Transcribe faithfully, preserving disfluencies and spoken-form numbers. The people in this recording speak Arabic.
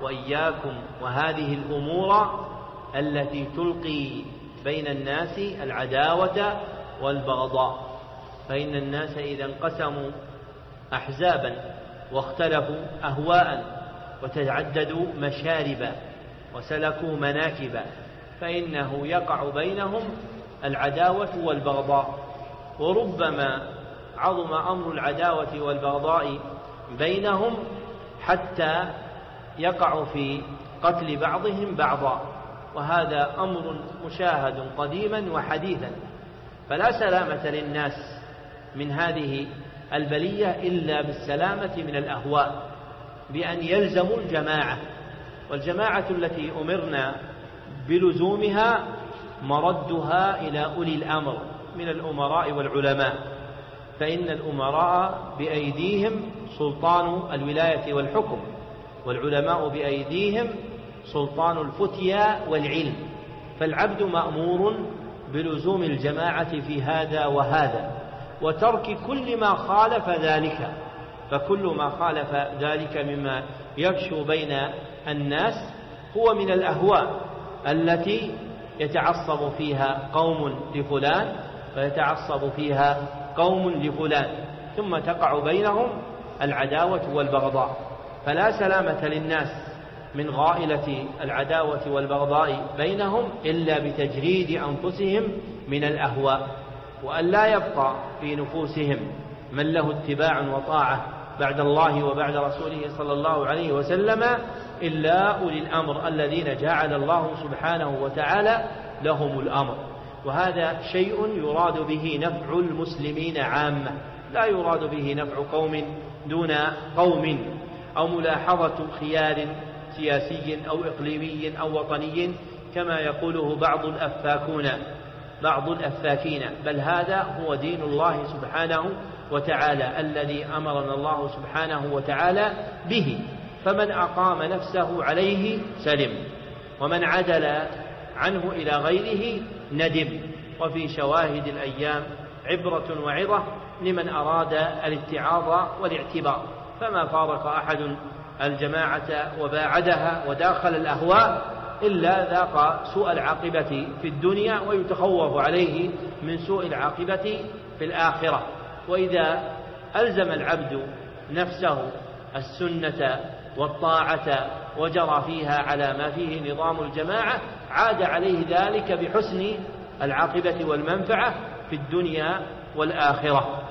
وإياكم وهذه الأمور التي تلقي بين الناس العداوة والبغضاء، فإن الناس إذا انقسموا أحزابا واختلفوا أهواء وتعددوا مشاربا وسلكوا مناكبا فإنه يقع بينهم العداوة والبغضاء. وربما عظم أمر العداوة والبغضاء بينهم حتى يقع في قتل بعضهم بعضا، وهذا أمر مشاهد قديما وحديثا. فلا سلامة للناس من هذه البلية إلا بالسلامة من الأهواء، بأن يلزموا الجماعة، والجماعة التي أمرنا بلزومها مردها إلى أولي الأمر من الأمراء والعلماء، فإن الأمراء بأيديهم سلطان الولاية والحكم، والعلماء بأيديهم سلطان الفتيا والعلم، فالعبد مأمور بلزوم الجماعة في هذا وهذا وترك كل ما خالف ذلك، فكل ما خالف ذلك مما يفشو بين الناس هو من الأهواء التي يتعصب فيها قوم لفلان ويتعصب فيها قوم لفلان، ثم تقع بينهم العداوة والبغضاء. فلا سلامة للناس من غائلة العداوة والبغضاء بينهم إلا بتجريد أنفسهم من الأهواء، وأن لا يبقى في نفوسهم من له اتباع وطاعة بعد الله وبعد رسوله صلى الله عليه وسلم إلا أولي الأمر الذين جعل الله سبحانه وتعالى لهم الأمر. وهذا شيء يراد به نفع المسلمين عامة، لا يراد به نفع قوم دون قوم، أو ملاحظة خيار سياسي أو إقليمي أو وطني كما يقوله بعض الأفاكون بعض الأفاكين، بل هذا هو دين الله سبحانه وتعالى الذي أمرنا الله سبحانه وتعالى به، فمن أقام نفسه عليه سلم، ومن عدل عنه إلى غيره ندم. وفي شواهد الأيام عبرة وعظة لمن أراد الاتعاظ والاعتبار، فما فارق أحد الجماعة وباعدها وداخل الأهواء إلا ذاق سوء العاقبة في الدنيا ويتخوف عليه من سوء العاقبة في الآخرة. وإذا ألزم العبد نفسه السنة والطاعة وجرى فيها على ما فيه نظام الجماعة عاد عليه ذلك بحسن العاقبة والمنفعة في الدنيا والآخرة.